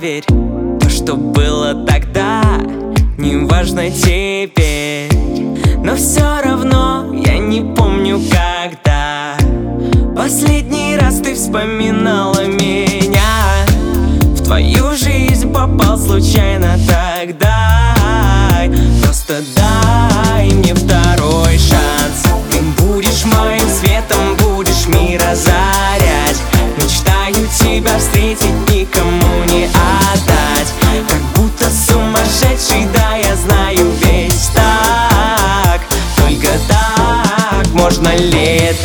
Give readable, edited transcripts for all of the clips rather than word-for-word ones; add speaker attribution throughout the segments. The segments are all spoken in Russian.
Speaker 1: поверь, то, что было тогда, не важно теперь. Но все равно я не помню, когда последний раз ты вспоминала меня. В твою жизнь попал случайно тогда. Просто дай мне второй шанс. Ты будешь моим светом, будешь мир озарять. Мечтаю тебя встретить, никому не отдать. Как будто сумасшедший, да, я знаю весь так. Только так можно летать.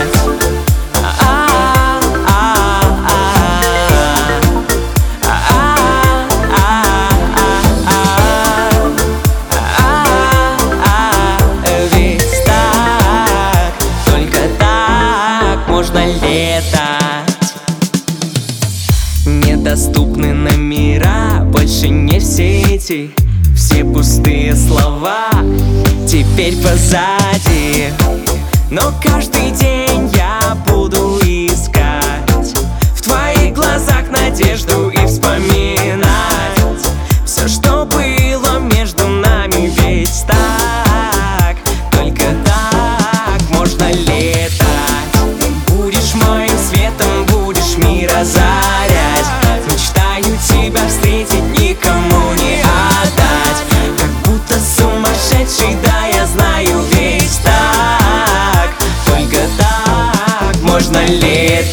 Speaker 1: Можно летать. Недоступны номера, больше не в сети. Все пустые слова теперь позади. Но каждый день я буду искать в твоих глазах надежду и вспоминать все, что было между нами, ведь так, только так можно летать. Моим светом будешь мир озарять. Мечтаю тебя встретить, никому не отдать. Как будто сумасшедший, да, я знаю весь так. Только так можно летать.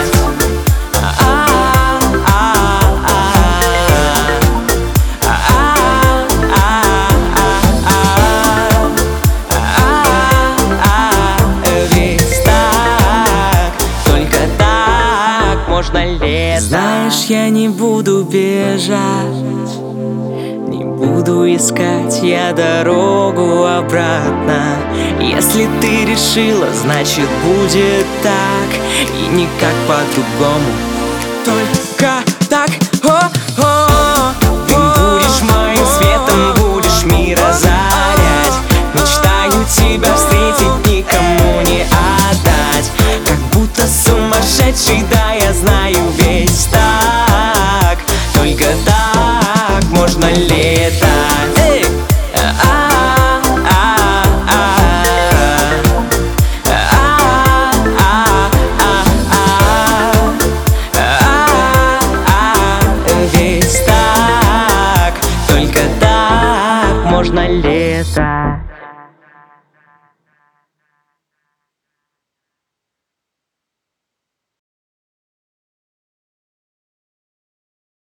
Speaker 1: Можно летать. Знаешь, я не буду бежать, не буду искать я дорогу обратно. Если ты решила, значит будет так, и никак по-другому. Только так. Ты будешь моим светом, будешь мир озарять. Мечтаю тебя встретить, никому не отдать. Как будто сумасшедший, да, я знаю весь так. Только так можно летать. Весь так, только так можно летать.